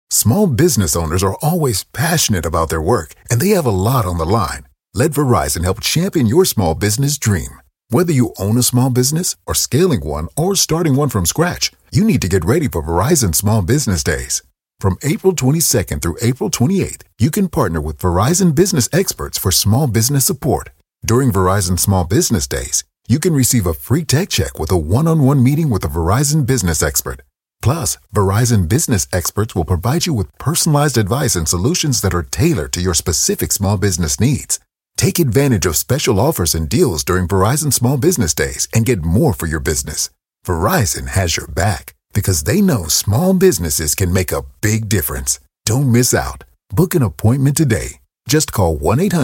Small business owners are always passionate about their work, and they have a lot on the line. Let Verizon help champion your small business dream. Whether you own a small business or scaling one or starting one from scratch, you need to get ready for Verizon Small Business Days. From April 22nd through April 28th, you can partner with Verizon business experts for small business support. During Verizon Small Business Days, you can receive a free tech check with a one-on-one meeting with a Verizon business expert. Plus, Verizon business experts will provide you with personalized advice and solutions that are tailored to your specific small business needs. Take advantage of special offers and deals during Verizon Small Business Days and get more for your business. Verizon has your back because they know small businesses can make a big difference. Don't miss out. Book an appointment today. Just call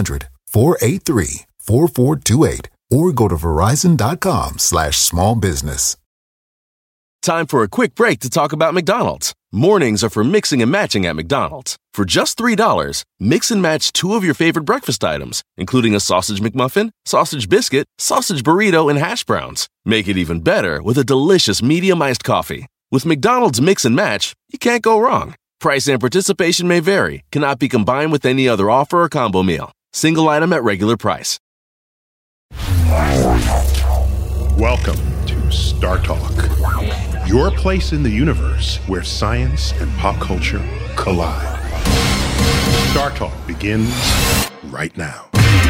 1-800-483-4428 or go to verizon.com/smallbusiness. Time for a quick break to talk about McDonald's. Mornings are for mixing and matching at McDonald's. For just $3, mix and match 2 of your favorite breakfast items, including a sausage McMuffin, sausage biscuit, sausage burrito, and hash browns. Make it even better with a delicious medium iced coffee. With McDonald's Mix and Match, you can't go wrong. Price and participation may vary, cannot be combined with any other offer or combo meal. Single item at regular price. Welcome to Star Talk, your place in the universe where science and pop culture collide. Star Talk begins right now.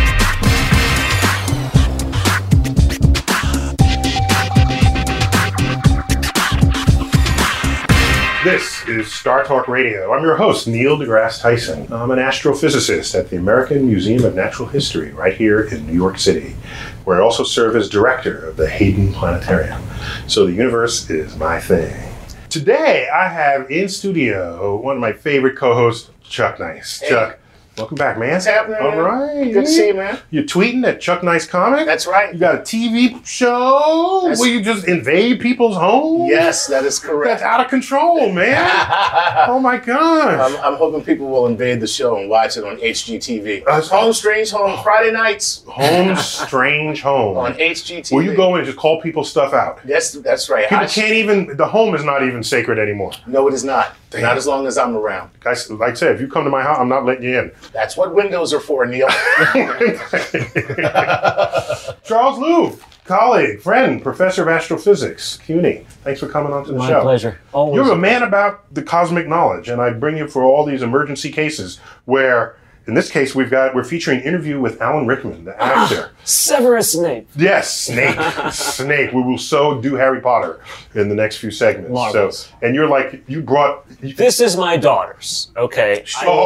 This is Star Talk Radio. I'm your host, Neil deGrasse Tyson. I'm an astrophysicist at the American Museum of Natural History right here in New York City, where I also serve as director of the Hayden Planetarium. So the universe is my thing. Today, I have in studio one of my favorite co-hosts, Chuck Nice. Hey. Chuck, welcome back, man. What's happening? All right. Good to see you, man. You're tweeting at Chuck Nice Comic? That's right. You got a TV show where you just invade people's homes? Yes, that is correct. That's out of control, man. Oh my gosh. I'm hoping people will invade the show and watch it on HGTV. Home Strange Home, Friday nights. Home Strange Home. On HGTV. Where you go in and just call people's stuff out. Yes, that's right. People can't even, the home is not even sacred anymore. No, it is not. Damn. Not as long as I'm around. Guys, like I said, if you come to my house, I'm not letting you in. That's what windows are for, Neil. Charles Louv, colleague, friend, professor of astrophysics, CUNY. Thanks for coming on to the show. My pleasure. Always. You're a man about the cosmic knowledge, and I bring you for all these emergency cases where, in this case, we're featuring an interview with Alan Rickman, the actor. Severus Snape. Yes, Snape. Snape. We will so do Harry Potter in the next few segments. Marvelous. So, and you're like, you brought... This is my daughter's, okay?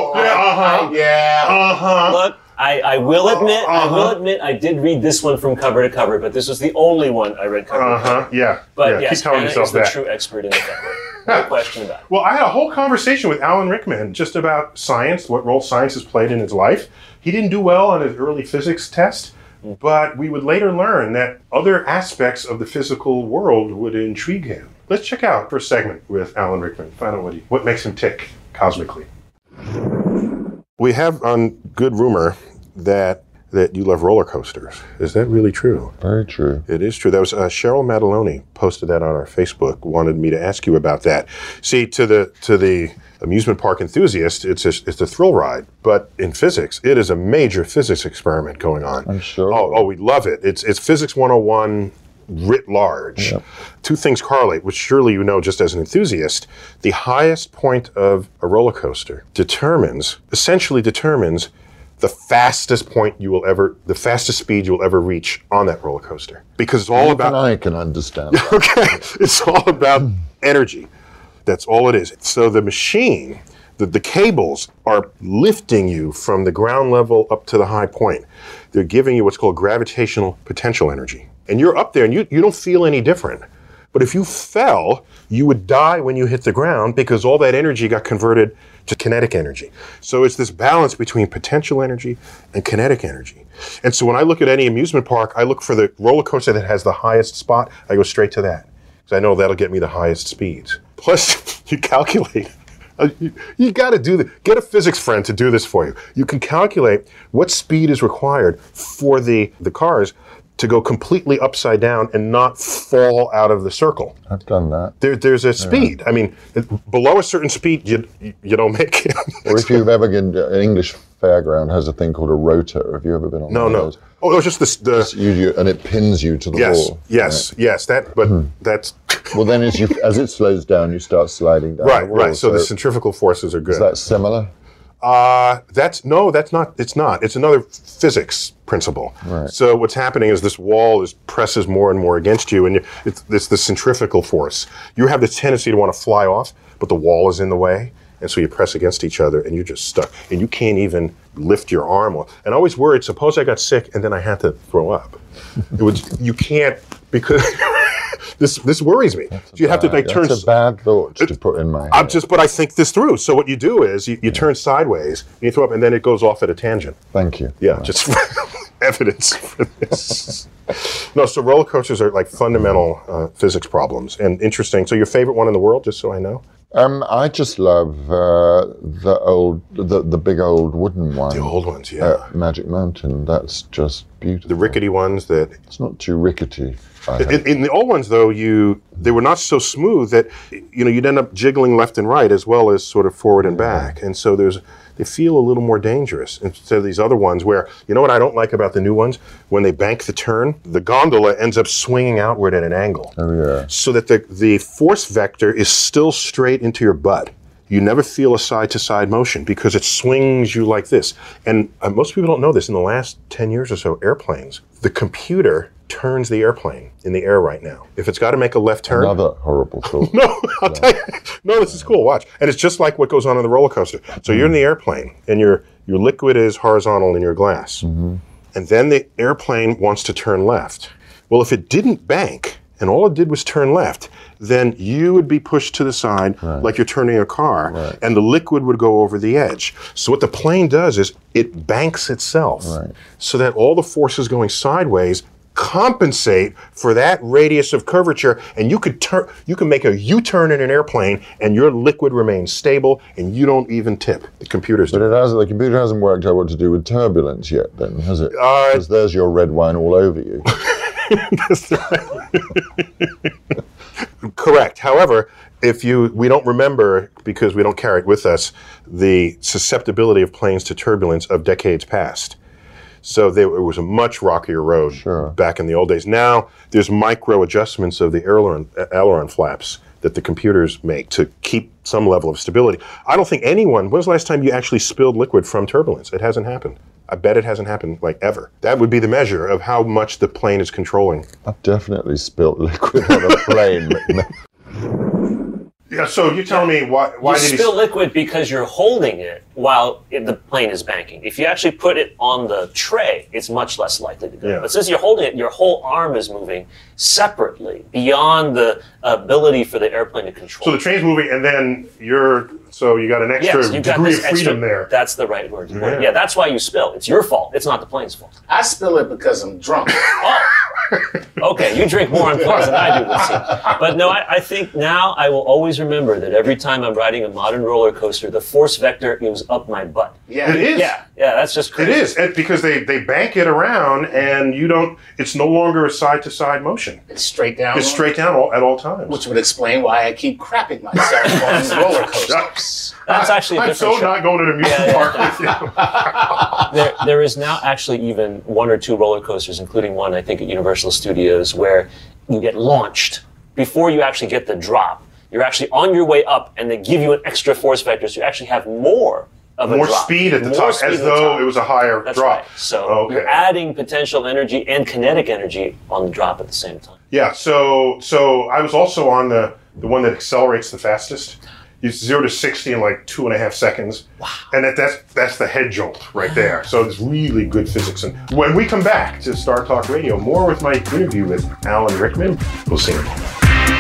Look, I will admit, I did read this one from cover to cover, but this was the only one I read cover to cover. Yeah. But yeah. yes, Keep telling Anna yourself is the that. true expert in the family. No question about it. Well, I had a whole conversation with Alan Rickman just about science, what role science has played in his life. He didn't do well on his early physics test, but we would later learn that other aspects of the physical world would intrigue him. Let's check out first segment with Alan Rickman. Find out what makes him tick cosmically. We have on good rumor that you love roller coasters. Is that really true? Very true. It is true. That was Cheryl Maddaloni posted that on our Facebook, wanted me to ask you about that. See, to the amusement park enthusiast, it's a thrill ride. But in physics, it is a major physics experiment going on. I'm sure. Oh, we love it. It's Physics 101 writ large. Yep. Two things correlate, which surely you know just as an enthusiast. The highest point of a roller coaster essentially determines the fastest speed you will ever reach on that roller coaster. Because it's all about... I can understand that. Okay. It's all about energy. That's all it is. So the machine, the cables are lifting you from the ground level up to the high point. They're giving you what's called gravitational potential energy. And you're up there and you don't feel any different. But if you fell, you would die when you hit the ground because all that energy got converted to kinetic energy. So it's this balance between potential energy and kinetic energy. And so when I look at any amusement park, I look for the roller coaster that has the highest spot. I go straight to that because I know that'll get me the highest speeds. Plus, you calculate. You got to get a physics friend to do this for you. You can calculate what speed is required for the cars to go completely upside down and not fall out of the circle. I've done that. There's a speed. I mean, below a certain speed, you don't make it. Or if you've ever been, an English fairground has a thing called a rotor. Have you ever been on one of those? Oh, it was just and it pins you to the wall. Yes. That's... Well, then as it slows down, you start sliding down the wall. Right. So the centrifugal forces are good. Is that similar? That's not. It's not. It's another physics principle. Right. So what's happening is this wall presses more and more against you, and it's the centrifugal force. You have the tendency to want to fly off, but the wall is in the way, and so you press against each other, and you're just stuck, and you can't even lift your arm. And I always worried, suppose I got sick, and then I had to throw up. You can't, because this worries me. You have to turn. That's a bad thought to put in my head. But I think this through. So what you do is you turn sideways, and you throw up, and then it goes off at a tangent. Thank you. Yeah, just evidence for this. No, so roller coasters are like fundamental physics problems, and interesting. So your favorite one in the world, just so I know? I just love the big old wooden one. The old ones, yeah. Magic Mountain. That's just beautiful. The rickety ones that... It's not too rickety. In the old ones, though, they were not so smooth that you'd end up jiggling left and right as well as sort of forward and back, and so they feel a little more dangerous instead of these other ones where, you know what I don't like about the new ones? When they bank the turn, the gondola ends up swinging outward at an angle. Oh, yeah. So that the force vector is still straight into your butt. You never feel a side-to-side motion because it swings you like this. And most people don't know this. In the last 10 years or so, airplanes, the computer turns the airplane in the air right now. If it's got to make a left turn... Another horrible thought. No, I'll tell you. No, this is cool. Watch. And it's just like what goes on in the roller coaster. So you're in the airplane, and your liquid is horizontal in your glass. Mm-hmm. And then the airplane wants to turn left. Well, if it didn't bank, and all it did was turn left, then you would be pushed to the side like you're turning a car, and the liquid would go over the edge. So what the plane does is it banks itself so that all the forces going sideways compensate for that radius of curvature, and you can make a U-turn in an airplane, and your liquid remains stable, and you don't even tip. The computers do. But the computer hasn't worked out what to do with turbulence yet, then, has it? Because there's your red wine all over you. That's right. Correct. However, we don't remember, because we don't carry it with us, the susceptibility of planes to turbulence of decades past. So it was a much rockier road back in the old days. Now there's micro adjustments of the aileron flaps that the computers make to keep some level of stability. I don't think anyone, when's the last time you actually spilled liquid from turbulence? It hasn't happened. I bet it hasn't happened like ever. That would be the measure of how much the plane is controlling. I've definitely spilled liquid on a plane. Yeah, so you're telling me why did you spill liquid because you're holding it while the plane is banking. If you actually put it on the tray, it's much less likely to go. Yeah. But since you're holding it, your whole arm is moving separately beyond the ability for the airplane to control. So the train's moving, and then you got an extra degree of freedom there. That's the right word. Yeah, that's why you spill. It's your fault. It's not the plane's fault. I spill it because I'm drunk. Okay, you drink more on planes than I do, let's see. But no, I think now I will always remember that every time I'm riding a modern roller coaster, the force vector goes up my butt. Yeah, it is. Yeah, that's just crazy. It is, because they bank it around, and it's no longer a side-to-side motion. It's straight down. It's straight down at all times. Which would explain why I keep crapping myself on the roller coasters. That's actually a different show. Not going to the amusement park with you. There is now actually even one or two roller coasters, including one, I think, at Universal Studios, where you get launched before you actually get the drop. You're actually on your way up, and they give you an extra force vector, so you actually have more of a drop. More speed at the top, as though it was a higher That's drop. Right. So you're adding potential energy and kinetic energy on the drop at the same time. Yeah, so I was also on the one that accelerates the fastest. You 0 to 60 in like 2.5 seconds. Wow. And that's the head jolt right there. So it's really good physics. And when we come back to Star Talk Radio, more with my interview with Alan Rickman. We'll see you in a moment.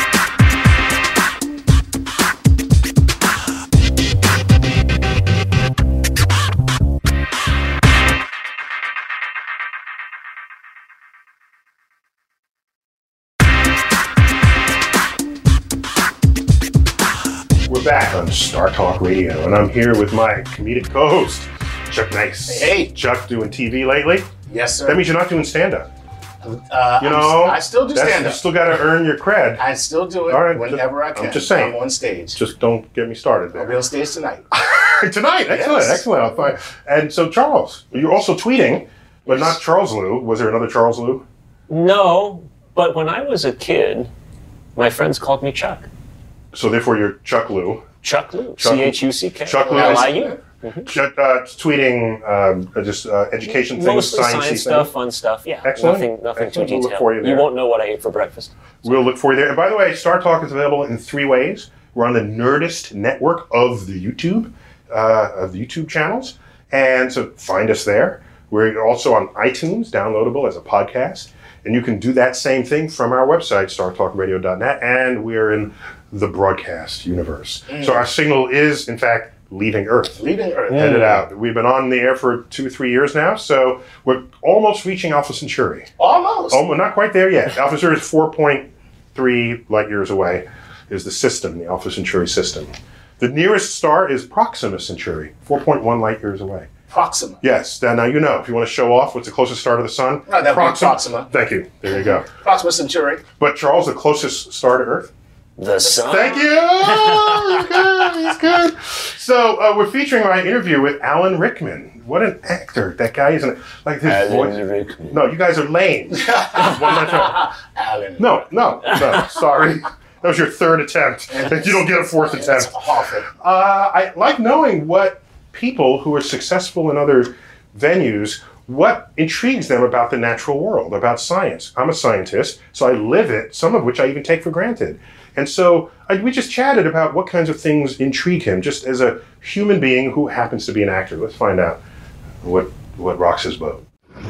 Back on Star Talk Radio, and I'm here with my comedic co-host, Chuck Nice. Hey. Chuck, doing TV lately? Yes, sir. That means you're not doing stand-up. I still do stand up. You still got to earn your cred. I still do it whenever I can. I'm just saying. I'm on stage. Just don't get me started there. I'll be on stage tonight. Tonight, excellent, Yes. excellent. I'll find. And so, Charles, you're also tweeting, but not Charles Liu. Was there another Charles Liu? No, but when I was a kid, my friends called me Chuck. So therefore, you're Chuck Liu. Chuck Liu. Chuck- CHUCK. Chuck Liu. LIU. Tweeting just education things, Mostly science science stuff, fun stuff. Yeah. Excellent. Nothing Excellent. too We'll look detailed. for you there. You won't know what I ate for breakfast. We'll look for you there. And by the way, Star Talk is available in 3 ways. We're on the Nerdist network of the YouTube channels, and so find us there. We're also on iTunes, downloadable as a podcast, and you can do that same thing from our website, startalkradio.net, and we're in the broadcast universe. So our signal is, in fact, leaving Earth. Leaving Earth. Headed out. We've been on the air for 2 or 3 years now, so we're almost reaching Alpha Centauri. Almost. Oh, we're not quite there yet. Alpha Centauri is 4.3 light years away, is the system, the Alpha Centauri system. The nearest star is Proxima Centauri, 4.1 light years away. Proxima. Yes. Now you know, if you want to show off what's the closest star to the sun. Right, that would be Proxima. Thank you. There you go. Proxima Centauri. But Charles, the closest star to Earth? The sun. Thank you. Oh, he's good. So we're featuring my interview with Alan Rickman. What an actor that guy is! Like his voice. Rickman. No, you guys are lame. Alan. No. Sorry, that was your 3rd attempt. You don't get a 4th attempt. That's awful. I like knowing what people who are successful in other venues, what intrigues them about the natural world, about science. I'm a scientist, so I live it, some of which I even take for granted. And so we just chatted about what kinds of things intrigue him, just as a human being who happens to be an actor. Let's find out what rocks his boat.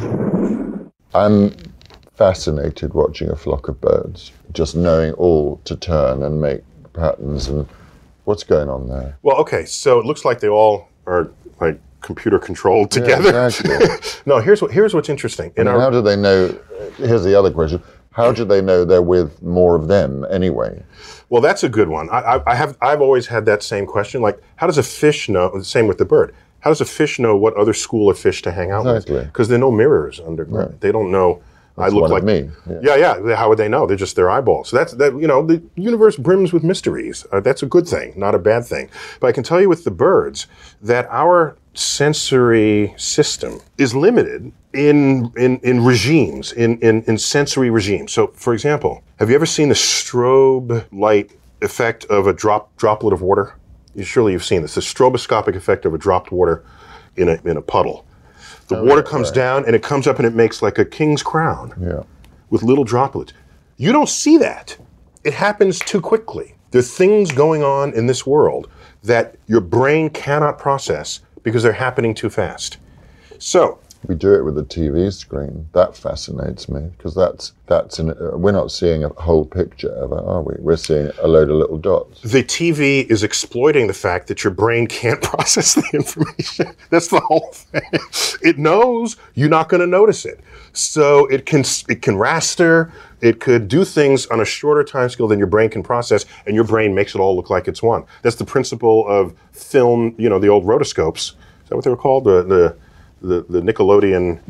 I'm fascinated watching a flock of birds, just knowing all to turn and make patterns and what's going on there. Well, okay, so it looks like they all are like computer controlled together. Yeah, exactly. No, here's what's interesting. How do they know? Here's the other question. How do they know they're with more of them anyway? Well, that's a good one. I've always had that same question. Like, how does a fish know? The same with the bird. How does a fish know what other school of fish to hang out with? Because there are no mirrors underground. Right. They don't know. That's I look one like of me. Yeah. How would they know? They're just their eyeballs. So that's that. The universe brims with mysteries. That's a good thing, not a bad thing. But I can tell you with the birds that our sensory system is limited in regimes, in sensory regimes. So, for example, have you ever seen the strobe light effect of a droplet of water? Surely you've seen this. The stroboscopic effect of a dropped water in a puddle. The water comes down and it comes up and it makes like a king's crown with little droplets. You don't see that. It happens too quickly. There are things going on in this world that your brain cannot process because they're happening too fast. So we do it with the TV screen. That fascinates me because we're not seeing a whole picture of it, are we? We're seeing a load of little dots. The TV is exploiting the fact that your brain can't process the information. That's the whole thing. It knows you're not going to notice it. So it can raster, it could do things on a shorter time scale than your brain can process, and your brain makes it all look like it's one. That's the principle of film, the old rotoscopes. Is that what they were called? The Nickelodeon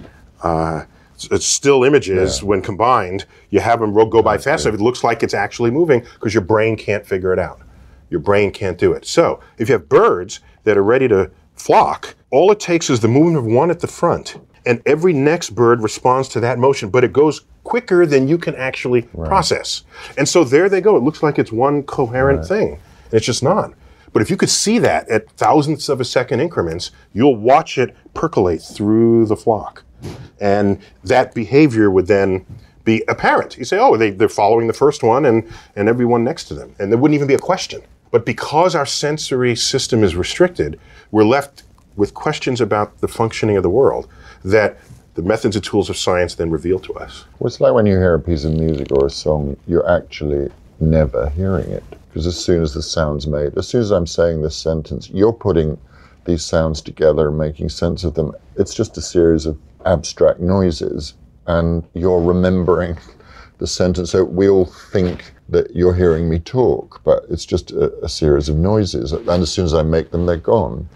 still images, when combined, you have them go by fast enough. It looks like it's actually moving because your brain can't figure it out. Your brain can't do it. So if you have birds that are ready to flock, all it takes is the movement of one at the front, and every next bird responds to that motion, but it goes quicker than you can actually process. And so there they go. It looks like it's one coherent thing, and it's just not. But if you could see that at thousandths of a second increments, you'll watch it percolate through the flock. And that behavior would then be apparent. You say, oh, they're following the first one and everyone next to them. And there wouldn't even be a question. But because our sensory system is restricted, we're left with questions about the functioning of the world that the methods and tools of science then reveal to us. Well, it's like when you hear a piece of music or a song, you're actually never hearing it. Because as soon as the sound's made, as soon as I'm saying this sentence, you're putting these sounds together and making sense of them. It's just a series of abstract noises, and you're remembering the sentence. So we all think that you're hearing me talk, but it's just a series of noises. And as soon as I make them, they're gone.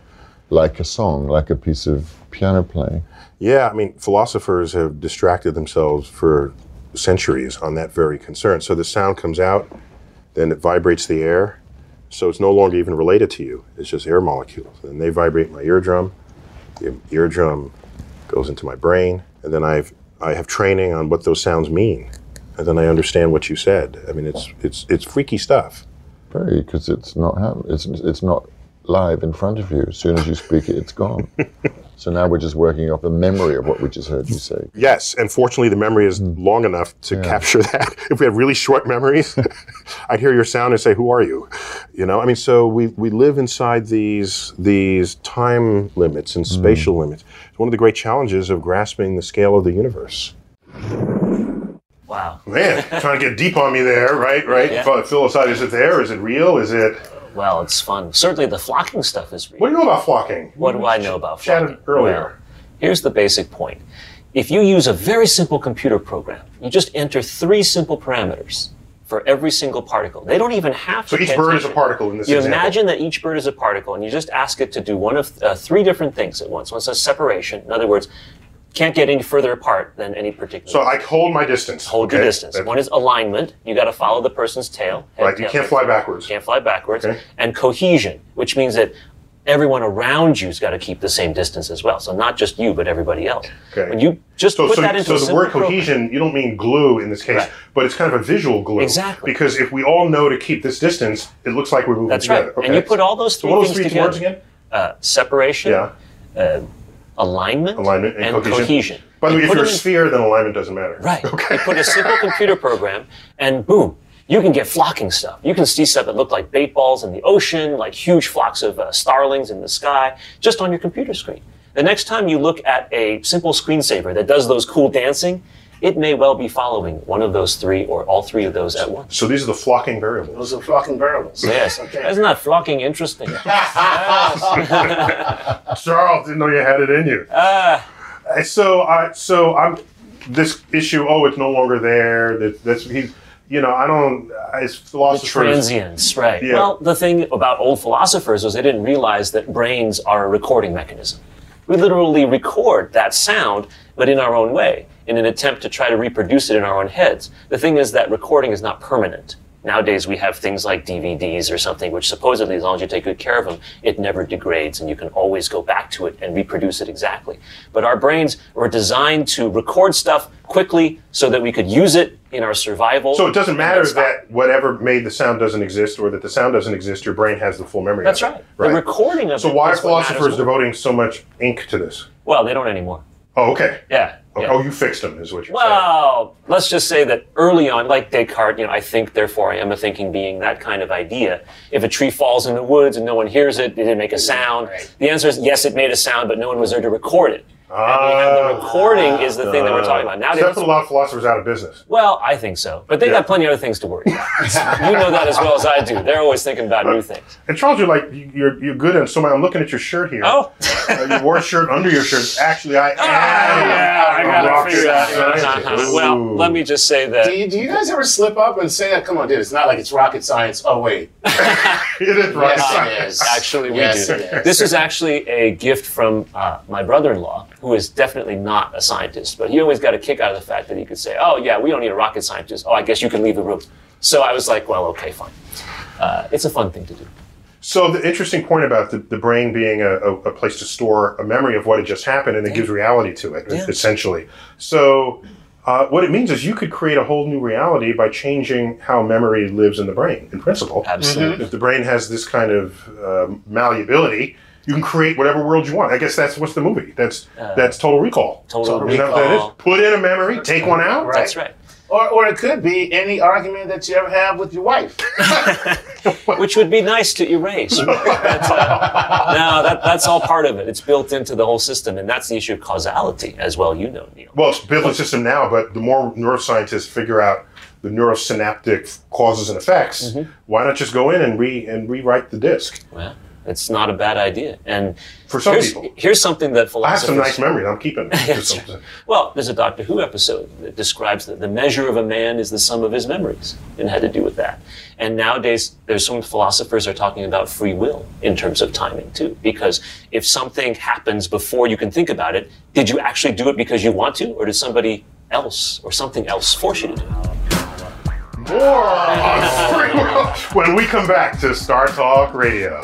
like a song, like a piece of piano playing. Yeah, I mean, philosophers have distracted themselves for centuries on that very concern. So the sound comes out, then it vibrates the air, so it's no longer even related to you. It's just air molecules. And they vibrate my eardrum. The eardrum goes into my brain, and then I have training on what those sounds mean, and then I understand what you said. I mean, it's freaky stuff. Very, because it's not live in front of you. As soon as you speak it, it's gone. So now we're just working off the memory of what we just heard you say. Yes, and fortunately the memory is long enough to capture that. If we had really short memories, I'd hear your sound and say, "Who are you?" You know, I mean, so we live inside these time limits and spatial limits. It's one of the great challenges of grasping the scale of the universe. Wow. Man, trying to get deep on me there, right? Yeah. Philosophy, is it there? Is it real? Is it... Well, it's fun. Certainly the flocking stuff is real. What do you know about flocking? What do I know about flocking? Chatted earlier. Well, here's the basic point. If you use a very simple computer program, you just enter 3 simple parameters for every single particle. They don't even have to. So each bird is a particle in this You example. imagine that each bird is a particle, and you just ask it to do one of 3 different things at once. One says separation. In other words, can't get any further apart than any particular. So I hold my distance. Hold your distance. One is alignment. You got to follow the person's tail. Right. You can't fly backwards. Can't fly backwards. Okay. And cohesion, which means that everyone around you's got to keep the same distance as well. So not just you, but everybody else. Okay. When you just put that into a the simple word program- cohesion, you don't mean glue in this case, Right. but it's kind of a visual glue. Exactly. Because if we all know to keep this distance, it looks like we're moving That's together. right. Okay. And you put all those 3 So what are things those 3 together. words again? Separation. Yeah. Alignment And cohesion. By the way, You if put you're a them in- sphere, then alignment doesn't matter. Right. Okay. You put a simple computer program, and boom, you can get flocking stuff. You can see stuff that look like bait balls in the ocean, like huge flocks of starlings in the sky, just on your computer screen. The next time you look at a simple screensaver that does those cool dancing, it may well be following one of those 3 or all 3 of those at once. So these are the flocking variables. Those are flocking variables. Yes. Okay. Isn't that flocking interesting? Charles, didn't know you had it in you. So I'm this issue. Oh, it's no longer there. That's he's. You know, I don't. As philosophers, Transience, right. Yeah. Well, the thing about old philosophers was they didn't realize that brains are a recording mechanism. We literally record that sound, but in our own way, in an attempt to try to reproduce it in our own heads. The thing is that recording is not permanent. Nowadays, we have things like DVDs or something, which supposedly, as long as you take good care of them, it never degrades, and you can always go back to it and reproduce it exactly. But our brains were designed to record stuff quickly so that we could use it in our survival. So it doesn't matter And that's that whatever made the sound doesn't exist, or that the sound doesn't exist. Your brain has the full memory. That's of it. right. The recording of So it why are is what matters philosophers more. devoting so much ink to this? Well, they don't anymore. Oh, okay. Yeah. Oh, you fixed them, is what you're Well, let's just say that early on, like Descartes, I think, therefore I am a thinking being, that kind of idea. If a tree falls in the woods and no one hears it, it didn't make a sound. Right. The answer is yes, it made a sound, but no one was there to record it. saying. And we have the recording is the thing that we're talking about. So that Nowadays, put a lot of philosophers out of business. well, I think so. But they got plenty of other things to worry about. You know that as well as I do. They're always thinking about new things. And Charles, you're good at so I'm looking at your shirt here. Oh. You wore a shirt under your shirt. Actually, I am. I a gotta rocket figure that scientist. out. Well, let me just say that. Do you guys ever slip up and say that? Come on, dude, it's not like it's rocket science. Oh, wait. It is rocket Yes, science. it is. Actually, we Yes, do. it is. This is actually a gift from my brother-in-law, who is definitely not a scientist, but he always got a kick out of the fact that he could say, oh, yeah, we don't need a rocket scientist. Oh, I guess you can leave the room. So I was like, well, okay, fine. It's a fun thing to do. So the interesting point about the brain being a place to store a memory of what had just happened, and it gives reality to it, essentially. So what it means is you could create a whole new reality by changing how memory lives in the brain, in principle. Absolutely. If the brain has this kind of malleability, you can create whatever world you want. I guess that's what's the movie. That's Total Recall. Total Isn't that what that is? Recall. Put in a memory, take one out. Right. That's right. Or it could be any argument that you ever have with your wife. Which would be nice to erase. That's all part of it. It's built into the whole system, and that's the issue of causality as well, you know, Neil. Well, it's built in the system now, but the more neuroscientists figure out the neurosynaptic causes and effects, why not just go in and rewrite the disk? Well, It's not a bad idea. And For some people. Here's something that I have philosophers... some nice memories. I'm keeping them. Well, there's a Doctor Who episode that describes that the measure of a man is the sum of his memories, and had to do with that. And nowadays, there's some philosophers are talking about free will in terms of timing too, because if something happens before you can think about it, did you actually do it because you want to, or did somebody else or something else force you to do it? More on free will when we come back to Star Talk Radio.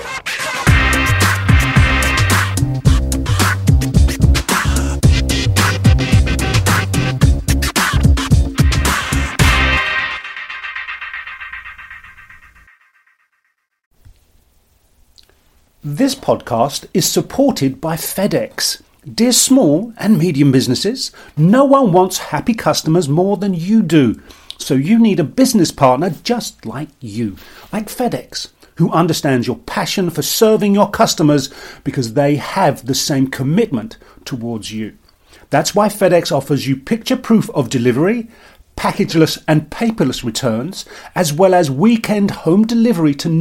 This podcast is supported by FedEx. Dear small and medium businesses, no one wants happy customers more than you do. So you need a business partner just like you, like FedEx, who understands your passion for serving your customers because they have the same commitment towards you. That's why FedEx offers you picture proof of delivery, packageless and paperless returns, as well as weekend home delivery to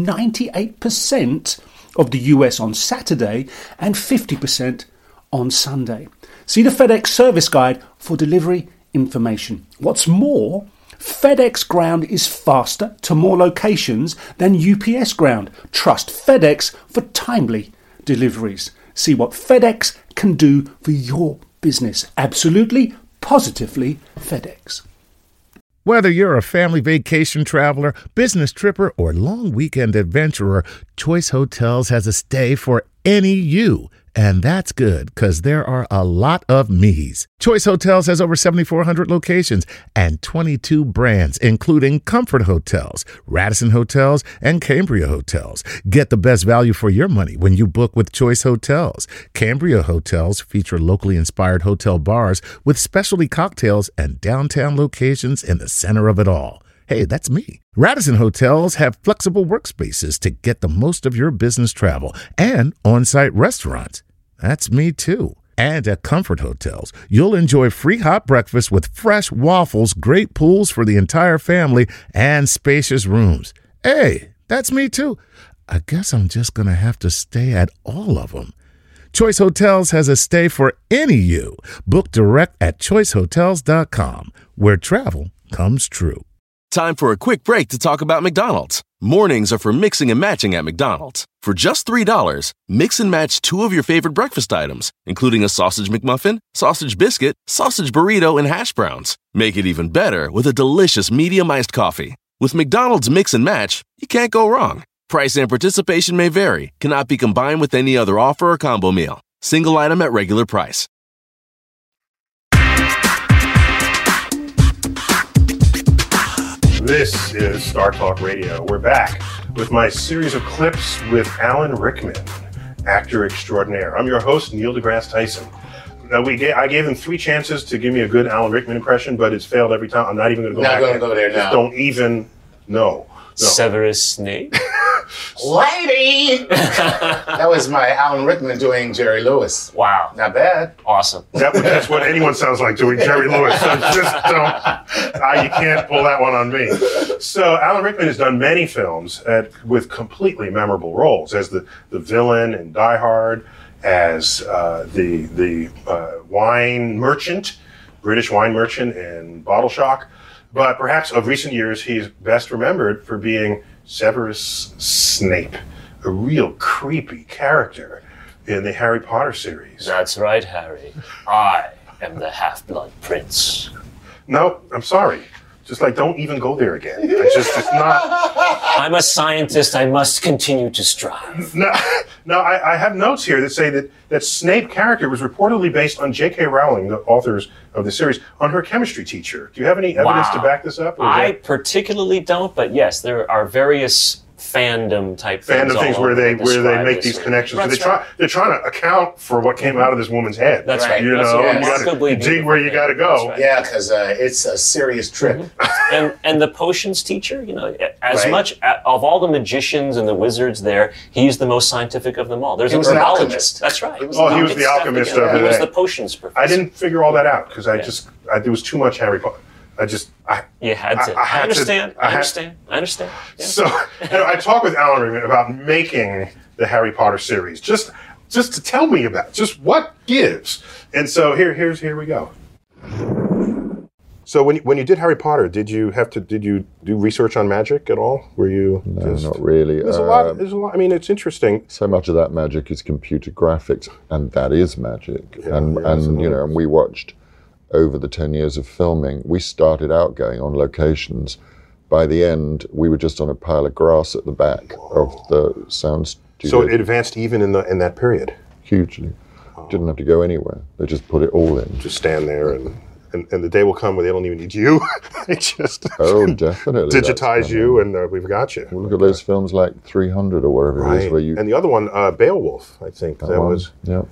98% of the US on Saturday and 50% on Sunday. See the FedEx service guide for delivery information. What's more, FedEx Ground is faster to more locations than UPS Ground. Trust FedEx for timely deliveries. See what FedEx can do for your business. Absolutely, positively FedEx. Whether you're a family vacation traveler, business tripper, or long weekend adventurer, Choice Hotels has a stay for any you. And that's good, because there are a lot of me's. Choice Hotels has over 7,400 locations and 22 brands, including Comfort Hotels, Radisson Hotels, and Cambria Hotels. Get the best value for your money when you book with Choice Hotels. Cambria Hotels feature locally inspired hotel bars with specialty cocktails and downtown locations in the center of it all. Hey, that's me. Radisson Hotels have flexible workspaces to get the most of your business travel and on-site restaurants. That's me too. And at Comfort Hotels, you'll enjoy free hot breakfast with fresh waffles, great pools for the entire family, and spacious rooms. Hey, that's me too. I guess I'm just going to have to stay at all of them. Choice Hotels has a stay for any you. Book direct at choicehotels.com, where travel comes true. Time for a quick break to talk about McDonald's. Mornings are for mixing and matching at McDonald's. For just $3, mix and match 2 of your favorite breakfast items, including a sausage McMuffin, sausage biscuit, sausage burrito, and hash browns. Make it even better with a delicious medium iced coffee. With McDonald's Mix and Match, you can't go wrong. Price and participation may vary, cannot be combined with any other offer or combo meal. Single item at regular price. This is Star Talk Radio. We're back with my series of clips with Alan Rickman, actor extraordinaire. I'm your host, Neil deGrasse Tyson. I gave him 3 chances to give me a good Alan Rickman impression, but it's failed every time. I'm not even going to go back. Not going to go there now. Don't even know. No. Severus Snape? Lady! That was my Alan Rickman doing Jerry Lewis. Wow. Not bad. Awesome. That's what anyone sounds like doing Jerry Lewis. So just don't. You can't pull that one on me. So Alan Rickman has done many films with completely memorable roles as the villain in Die Hard, as the wine merchant, British wine merchant in Bottle Shock. But perhaps of recent years, he's best remembered for being Severus Snape, a real creepy character in the Harry Potter series. That's right, Harry. I am the Half-Blood Prince. No, I'm sorry. Just don't even go there again. It's not. I'm a scientist. I must continue to strive. No, I have notes here that say that Snape character was reportedly based on J.K. Rowling, the authors of the series, on her chemistry teacher. Do you have any evidence to back this up? I particularly don't, but yes, there are various fandom things where they make these connections. So they're trying to account for what came out of this woman's head. That's right. You got to dig where you got to go. Right. Yeah, because it's a serious trip. Mm-hmm. and the potions teacher, as much of all the magicians and the wizards there, he's the most scientific of them all. There's an herbologist. That's right. He was the alchemist over there. He was the potions professor. I didn't figure all that out because there was too much Harry Potter. You had to. I understand. I understand. Yeah. So I talked with Alan Rickman about making the Harry Potter series. Just to tell me about just what gives. And so here we go. So when you did Harry Potter, did you do research on magic at all? Were you? No, not really. There's a lot. I mean, it's interesting. So much of that magic is computer graphics, and that is magic. And we watched over the 10 years of filming. We started out going on locations. By the end, we were just on a pile of grass at the back of the sound studio. So it advanced even in that period. Hugely. Didn't have to go anywhere. They just put it all in. Just stand there and the day will come where they don't even need you. They just definitely digitize you and we've got you. Well, look at those films like 300 or whatever it is, where you. And the other one, Beowulf, I think that was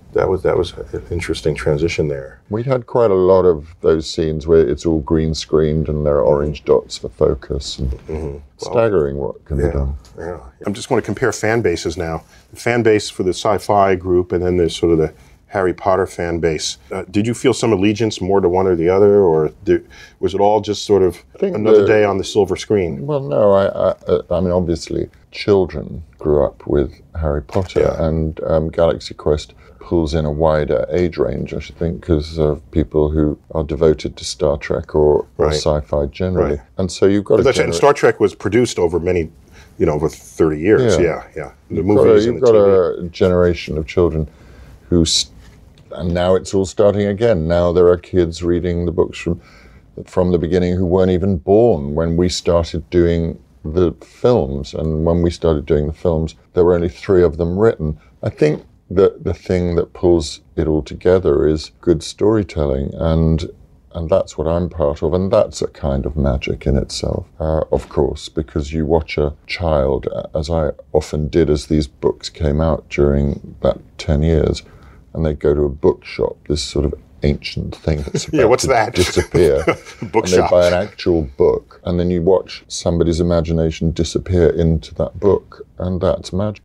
an interesting transition there. We'd had quite a lot of those scenes where it's all green screened and there are orange dots for focus. And staggering what can be done. Yeah. I just want to compare fan bases now. The fan base for the sci-fi group, and then there's sort of the Harry Potter fan base. Did you feel some allegiance more to one or the other, or was it all just sort of another day on the silver screen? Well, no. I mean, obviously, children grew up with Harry Potter, and Galaxy Quest pulls in a wider age range, I should think, because of people who are devoted to Star Trek or sci-fi generally. Right. And so you've got and Star Trek was produced over many, over 30 years. Yeah. The movies you've got a generation of children who. And now it's all starting again. Now there are kids reading the books from the beginning who weren't even born when we started doing the films. And when we started doing the films, there were only 3 of them written. I think that the thing that pulls it all together is good storytelling, and that's what I'm part of, and that's a kind of magic in itself, of course, because you watch a child, as I often did as these books came out during that 10 years, and they go to a bookshop, this sort of ancient thing that's about to disappear. Bookshop. And they buy an actual book, and then you watch somebody's imagination disappear into that book, and that's magic.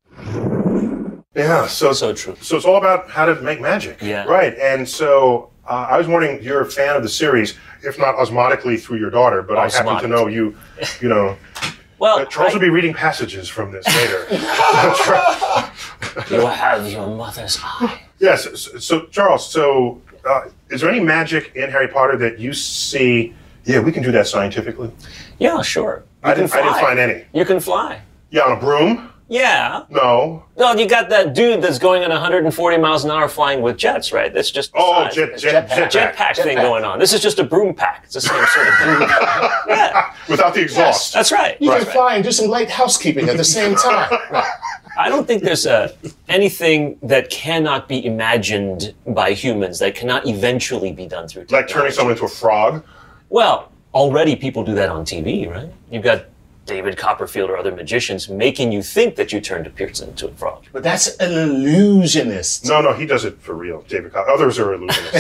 Yeah, so true. So it's all about how to make magic. Yeah. Right, and so I was wondering, you're a fan of the series, if not osmotically through your daughter, but I happen to know you know. Well, Charles will be reading passages from this later. You have your mother's eye. Yes. So Charles, is there any magic in Harry Potter that you see? Yeah, we can do that scientifically. Yeah, sure. I didn't find any. You can fly. Yeah, on a broom. Yeah. No. No, you got that dude that's going at 140 miles an hour flying with jets, right? That's just jetpack thing going on. This is just a broom pack. It's the same sort of thing. Yeah. Without the exhaust. Yes, that's right. You can fly and do some light housekeeping at the same time. Right. I don't think there's anything that cannot be imagined by humans that cannot eventually be done through technology. Like turning someone into a frog? Well, already people do that on TV, right? You've got David Copperfield or other magicians making you think that you turned a person into a frog. But that's an illusionist. No, he does it for real, David Copperfield. Others are illusionists.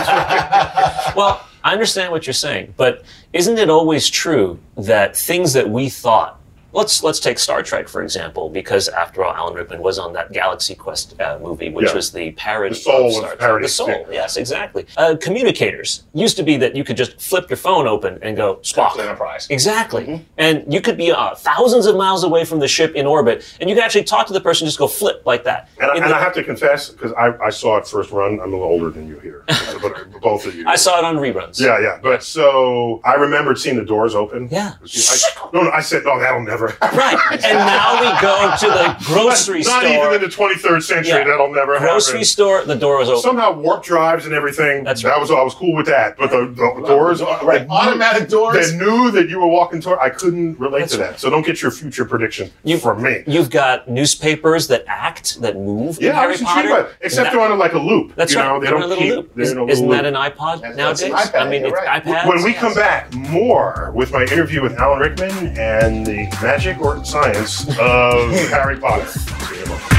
Well, I understand what you're saying, but isn't it always true that things that we thought, let's take Star Trek, for example, because after all, Alan Rickman was on that Galaxy Quest movie, which was the parody of Star Trek. The soul, yes, exactly. Communicators used to be that you could just flip your phone open and go, Spock. Enterprise. Exactly. Mm-hmm. And you could be thousands of miles away from the ship in orbit, and you could actually talk to the person, just go flip like that. And I have to confess, because I saw it first run, I'm a little older than you here, but both of you. I saw it on reruns. Yeah. But so I remembered seeing the doors open. Yeah. I said, no, that'll never. Right, and now we go to the grocery store. Not even in the 23rd century, that'll never happen. Grocery store, the door is open. Somehow warp drives and everything, That's right. I was cool with that. But the doors, automatic doors. They knew that you were walking toward, I couldn't relate to that. So don't get your future prediction from me. You've got newspapers that move in Harry Potter. Except they're on like a loop. That's right. They don't keep. Loop. Isn't that an iPod nowadays? An iPad, I mean, it's iPads. When we come back, more with my interview with Alan Rickman and the magic or science of Harry Potter. See you in a moment.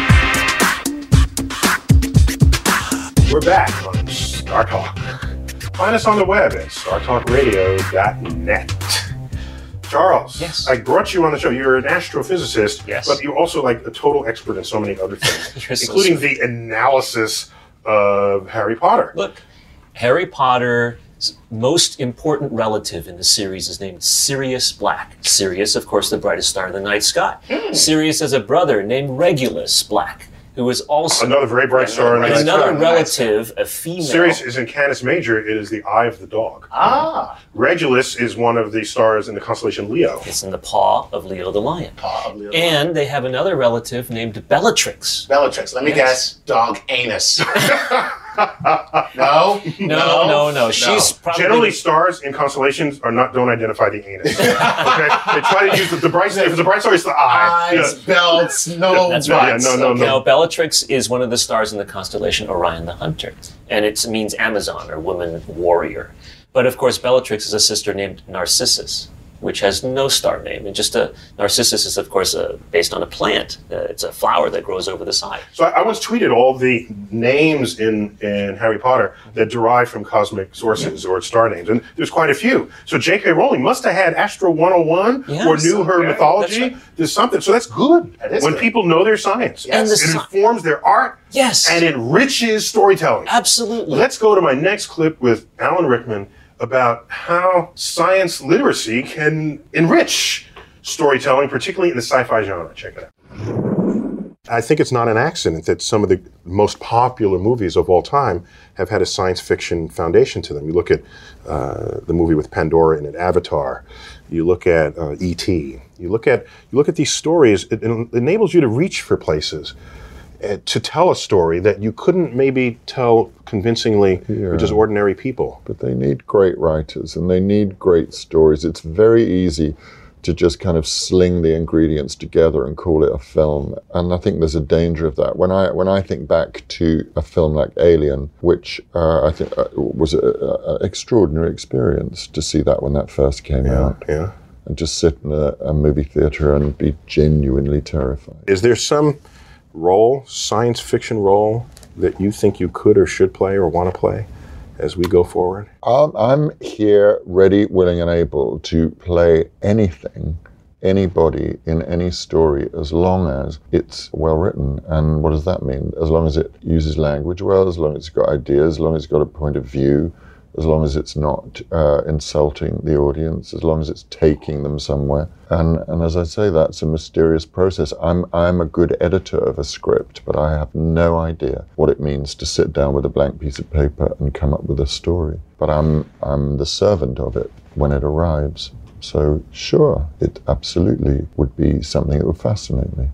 We're back on Star Talk. Find us on the web at startalkradio.net. Charles, yes. I brought you on the show. You're an astrophysicist, yes. but you're also like a total expert in so many other things, including the analysis of Harry Potter. Look, Harry Potter's most important relative in the series is named Sirius Black. Sirius, of course, the brightest star in the night sky. Sirius has a brother named Regulus Black, who is also another very bright star in the night sky. Another relative, a female. Sirius is in Canis Major. It is the eye of the dog. Ah. Regulus is one of the stars in the constellation Leo. It's in the paw of Leo the lion. And they have another relative named Bellatrix. Bellatrix. Let me guess. Dog anus. No. She's probably generally stars in constellations don't identify the anus. Okay, they try to use the bright. If it's a bright star, it's the eye. Eyes, belts, no That's butts. right. No. Now, Bellatrix is one of the stars in the constellation Orion the Hunter, and it means Amazon or woman warrior. But of course, Bellatrix is a sister named Narcissus, which has no star name. And Narcissus is, of course, based on a plant. It's a flower that grows over the side. So I once tweeted all the names in Harry Potter that derive from cosmic sources or star names. And there's quite a few. So J.K. Rowling must have had Astro 101 or knew her mythology. Right. There's something. So that's good when people know their science. Yes. It informs their art and enriches storytelling. Absolutely. Let's go to my next clip with Alan Rickman about how science literacy can enrich storytelling, particularly in the sci-fi genre. Check it out. I think it's not an accident that some of the most popular movies of all time have had a science fiction foundation to them. You look at the movie with Pandora in it, Avatar. You look at E.T. You look at these stories. It enables you to reach for places. To tell a story that you couldn't maybe tell convincingly with just ordinary people. But they need great writers and they need great stories. It's very easy to just kind of sling the ingredients together and call it a film. And I think there's a danger of that. When I think back to a film like Alien, which I think was an extraordinary experience to see that when that first came out. Yeah. And just sit in a movie theater and be genuinely terrified. Is there some science fiction role that you think you could or should play or want to play as we go forward? I'm here ready, willing, and able to play anything, anybody in any story, as long as it's well written. And what does that mean? As long as it uses language well, as long as it's got ideas, as long as it's got a point of view, as long as it's not insulting the audience, as long as it's taking them somewhere. And as I say, that's a mysterious process. I'm a good editor of a script, but I have no idea what it means to sit down with a blank piece of paper and come up with a story. But I'm the servant of it when it arrives. So sure, it absolutely would be something that would fascinate me.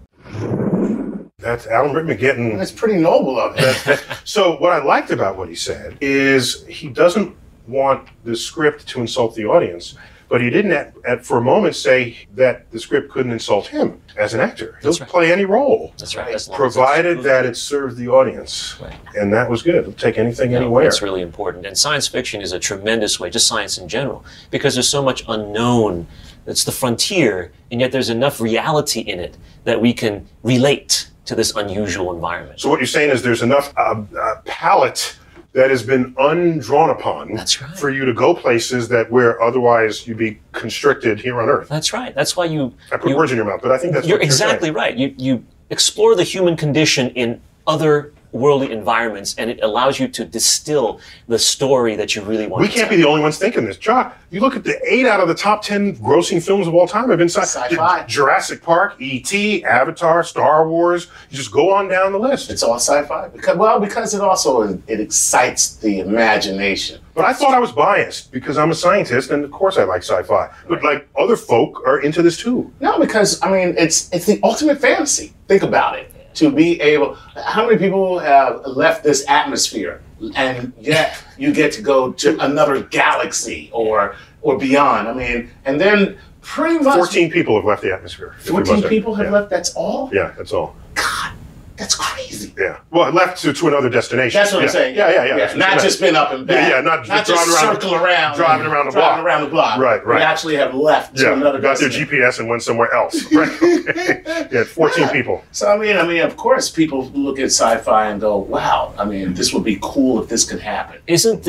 That's Alan Rickman getting... That's pretty noble of him. So what I liked about what he said is he doesn't want the script to insult the audience, but he didn't for a moment say that the script couldn't insult him as an actor. He'll play any role. That's right. Provided that it served the audience. Right. And that was good. He'll take anything, anywhere. That's really important. And science fiction is a tremendous way, just science in general, because there's so much unknown. It's the frontier, and yet there's enough reality in it that we can relate to this unusual environment. So what you're saying is there's enough palette that has been undrawn upon for you to go places that where otherwise you'd be constricted here on Earth. That's right. That's why I put words in your mouth, but I think that's you're what you're exactly saying. Right. You explore the human condition in other worldly environments, and it allows you to distill the story that you really want to tell. We can't be the only ones thinking this. Chuck, you look at the 8 out of the top 10 grossing films of all time have been sci-fi. Jurassic Park, E.T., Avatar, Star Wars. You just go on down the list. It's all sci-fi. Because it also it excites the imagination. But I thought I was biased because I'm a scientist, and of course I like sci-fi. But like other folk are into this too. No, because I mean it's the ultimate fantasy. Think about it. To be able, how many people have left this atmosphere, and yet you get to go to another galaxy or beyond? I mean, and then pretty much 14 people have left the atmosphere. 14 people have left. That's all. Yeah, that's all. God, that's crazy. Yeah. Well, left to another destination. That's what I'm saying. Yeah. Not just been up and back. Yeah, not just driving around the block. Right. They actually have left to another got destination. their GPS and went somewhere else. Right. Yeah, 14 people. So I mean, of course, people look at sci-fi and go, "Wow! I mean, this would be cool if this could happen." Isn't there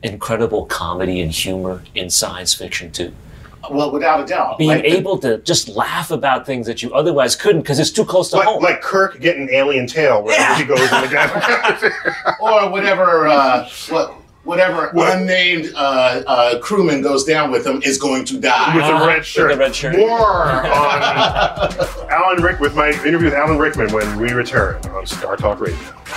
incredible comedy and humor in science fiction too. Well, without a doubt. Being able to just laugh about things that you otherwise couldn't because it's too close to home. Like Kirk getting alien tail wherever he goes in the guy. Or whatever unnamed crewman goes down with him is going to die. With a red shirt. With a red shirt. More on Alan Rickman, with my interview with Alan Rickman when we return on Star Talk Radio.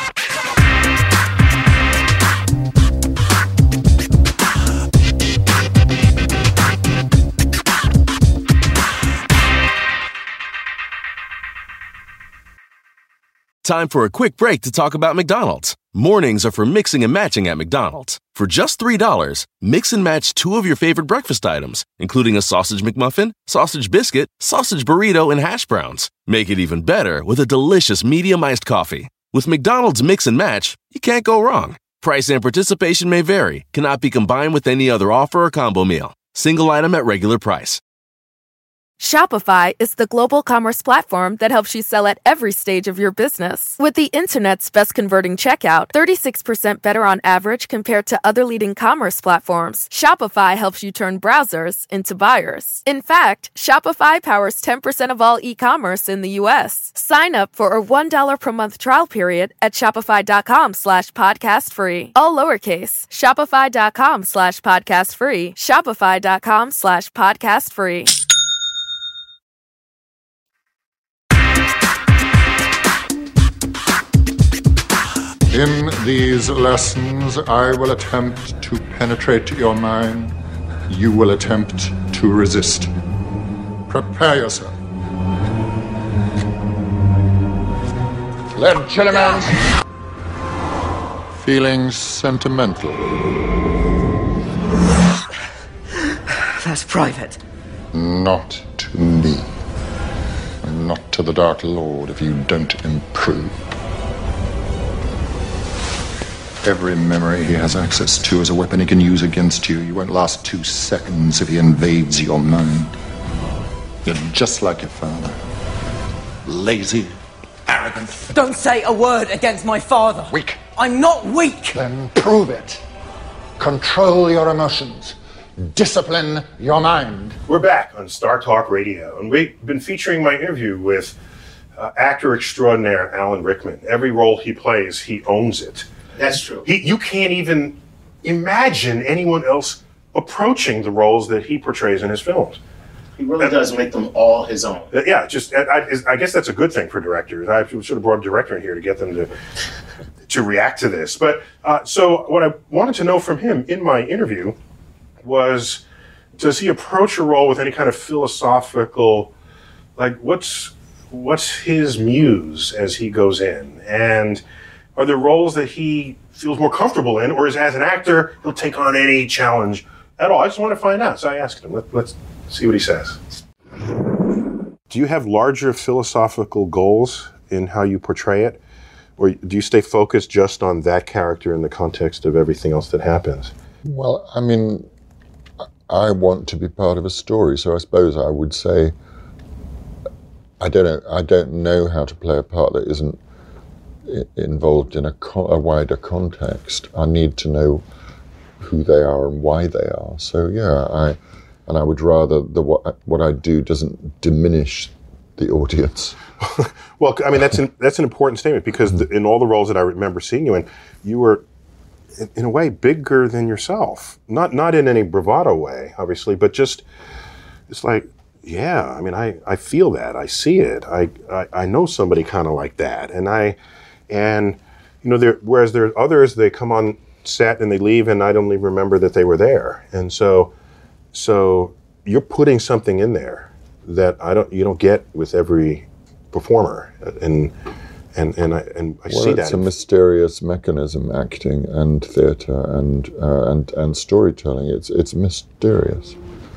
Time for a quick break to talk about McDonald's. Mornings are for mixing and matching at McDonald's. For just $3, mix and match 2 of your favorite breakfast items, including a sausage McMuffin, sausage biscuit, sausage burrito, and hash browns. Make it even better with a delicious medium iced coffee. With McDonald's Mix and Match, you can't go wrong. Price and participation may vary, cannot be combined with any other offer or combo meal. Single item at regular price. Shopify is the global commerce platform that helps you sell at every stage of your business. With the internet's best converting checkout, 36% better on average compared to other leading commerce platforms, Shopify helps you turn browsers into buyers. In fact, Shopify powers 10% of all e-commerce in the U.S. Sign up for a $1 per month trial period at shopify.com/podcast free. All lowercase, shopify.com/podcast free, shopify.com/podcast free. In these lessons, I will attempt to penetrate your mind. You will attempt to resist. Prepare yourself. Led Chillimans. Feeling sentimental. That's private. Not to me. And not to the Dark Lord if you don't improve. Every memory he has access to is a weapon he can use against you. You won't last 2 seconds if he invades your mind. You're just like your father. Lazy, arrogant. Don't say a word against my father. Weak. I'm not weak. Then prove it. Control your emotions. Discipline your mind. We're back on Star Talk Radio, and we've been featuring my interview with actor extraordinaire Alan Rickman. Every role he plays, he owns it. That's true. You can't even imagine anyone else approaching the roles that he portrays in his films. He really does make them all his own. Yeah, I guess that's a good thing for directors. I should have brought a director in here to get them to react to this. But so what I wanted to know from him in my interview was, does he approach a role with any kind of philosophical, like what's his muse as he goes in? And are there roles that he feels more comfortable in, or is as an actor, he'll take on any challenge at all? I just want to find out. So I asked him. Let's see what he says. Do you have larger philosophical goals in how you portray it? Or do you stay focused just on that character in the context of everything else that happens? Well, I mean, I want to be part of a story, so I suppose I would say I don't know how to play a part that isn't involved in a wider context. I need to know who they are and why they are. So yeah, I would rather what I do doesn't diminish the audience. Well, I mean that's an important statement, because in all the roles that I remember seeing you in, you were in a way bigger than yourself. Not in any bravado way, obviously, but just it's like, yeah, I mean I feel that, I see it, I know somebody kind of like that, and you know, whereas there are others, they come on set and they leave and I don't even remember that they were there. And so you're putting something in there that you don't get with every performer. And I see that. It's a mysterious mechanism, acting and theatre and storytelling. It's mysterious.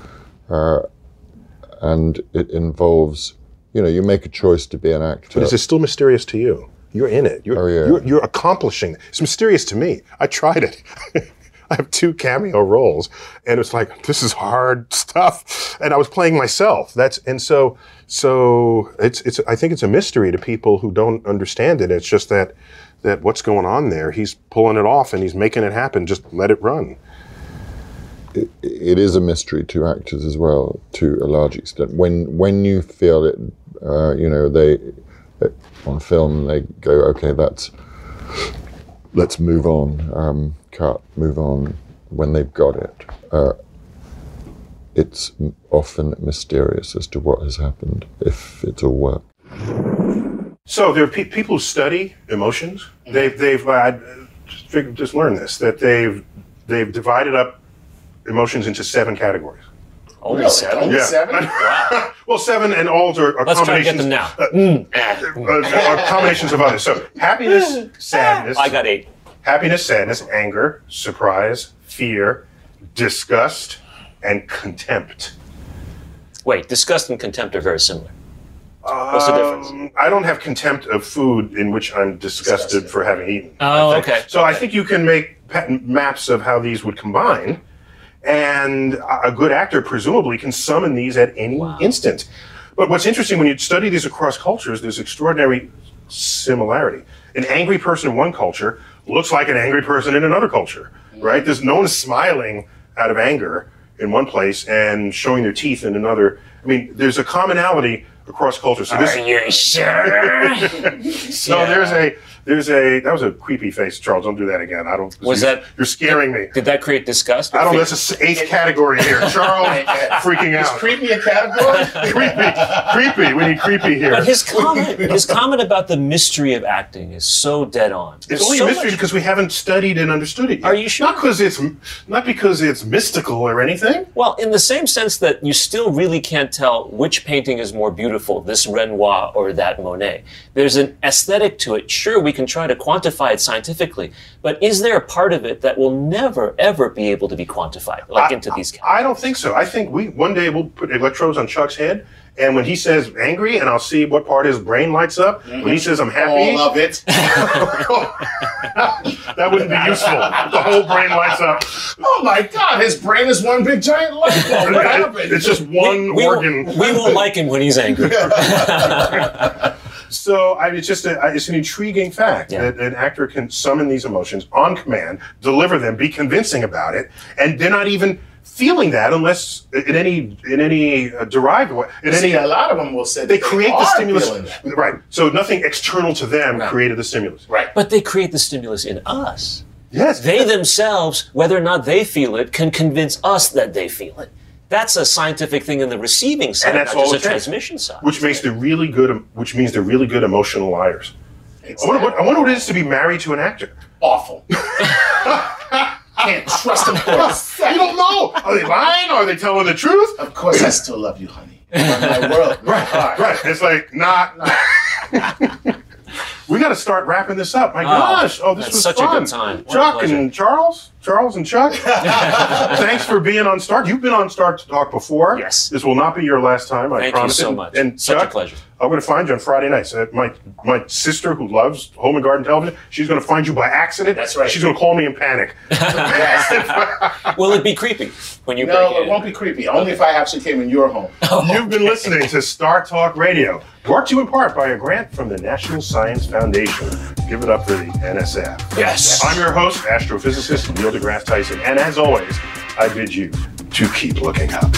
And it involves, you know, you make a choice to be an actor. But is it still mysterious to you? You're in it. You're accomplishing it. It's mysterious to me. I tried it. I have 2 cameo roles, and it's like, this is hard stuff. And I was playing myself. So it's. I think it's a mystery to people who don't understand it. It's just that what's going on there. He's pulling it off and he's making it happen. Just let it run. it is a mystery to actors as well, to a large extent. When you feel it, they on film they go, okay, let's move on, cut, move on. When they've got it, it's often mysterious as to what has happened, if it's all work. So there are people who study emotions. They've just learned this, that they've divided up emotions into 7 categories. Only 7? Only 7? Wow. Well, 7 and all are Let's try to get them now. Are combinations of others. So happiness, sadness. I got 8. Happiness, sadness, anger, surprise, fear, disgust, and contempt. Wait, disgust and contempt are very similar. What's the difference? I don't have contempt of food in which I'm disgusted for having eaten. Oh, okay. So I think you can make maps of how these would combine, and a good actor presumably can summon these at any instant. But what's interesting, when you study these across cultures, there's extraordinary similarity. An angry person in one culture looks like an angry person in another culture, right? There's no one smiling out of anger in one place and showing their teeth in another. I mean, there's a commonality across cultures. So Are you sure? So there's a that was a creepy face, Charles. Don't do that again. I don't. You're scaring me. Did that create disgust? I don't know. That's an 8th category here. Charles freaking out. Is creepy a category? Creepy. We need creepy here. But his comment about the mystery of acting is so dead on. It's only a mystery because we haven't studied and understood it yet. Are you sure? Not because it's mystical or anything. Well, in the same sense that you still really can't tell which painting is more beautiful, this Renoir or that Monet. There's an aesthetic to it. Sure, we can try to quantify it scientifically, but is there a part of it that will never, ever be able to be quantified, into these categories? I don't think so. I think one day we'll put electrodes on Chuck's head, and when he says angry, and I'll see what part of his brain lights up. Mm-hmm. When he says I'm happy. All of it. That wouldn't be useful. The whole brain lights up. Oh my God, his brain is one big giant light bulb. What happened? It's just one organ. We won't like him when he's angry. So it's an intriguing fact that an actor can summon these emotions on command, deliver them, be convincing about it, and they're not even feeling that unless in any derived way. A lot of them will say they create the stimulus. That. Right. So nothing external to them created the stimulus. Right. But they create the stimulus in us. Yes. They themselves, whether or not they feel it, can convince us that they feel it. That's a scientific thing in the receiving side, and that's not all just a transmission side. Which means they're really good emotional liars. Exactly. I wonder what it is to be married to an actor. Awful. Can't trust them for a second. You don't know. Are they lying? Are they telling the truth? Of course, I still love you, honey. You run my world. Right. It's like, not. We got to start wrapping this up. My gosh. Oh, this was such fun. a good time. Chuck and Charles and Chuck. Thanks for being on Start. You've been on Start to Talk before. Yes. This will not be your last time. I promise. Thank you so much. And such Chuck, a pleasure. I'm going to find you on Friday nights. My sister, who loves Home and Garden Television, she's going to find you by accident. That's right. She's going to call me in panic. Will it be creepy when you break No, in? it won't be creepy. Only if I actually came in your home. You've been listening to Star Talk Radio, brought to you in part by a grant from the National Science Foundation. Give it up for the NSF. Yes. I'm your host, astrophysicist Neil deGrasse Tyson, and as always, I bid you to keep looking up.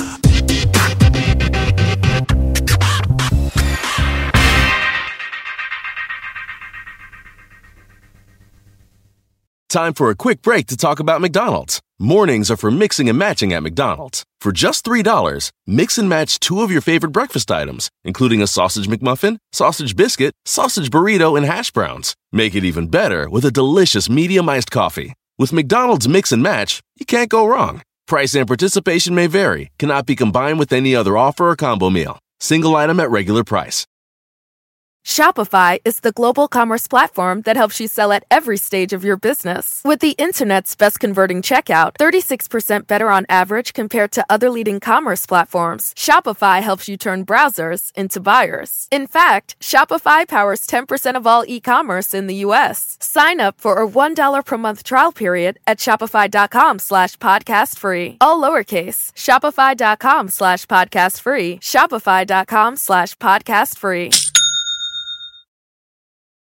Time for a quick break to talk about McDonald's. Mornings are for mixing and matching at McDonald's. For just $3, mix and match 2 of your favorite breakfast items, including a sausage McMuffin, sausage biscuit, sausage burrito, and hash browns. Make it even better with a delicious medium iced coffee. With McDonald's Mix and Match, you can't go wrong. Price and participation may vary, cannot be combined with any other offer or combo meal. Single item at regular price. Shopify is the global commerce platform that helps you sell at every stage of your business. With the internet's best converting checkout, 36% better on average compared to other leading commerce platforms, Shopify helps you turn browsers into buyers. In fact, Shopify powers 10% of all e-commerce in the U.S. Sign up for a $1 per month trial period at shopify.com/podcastfree. All lowercase, shopify.com/podcastfree, shopify.com/podcastfree.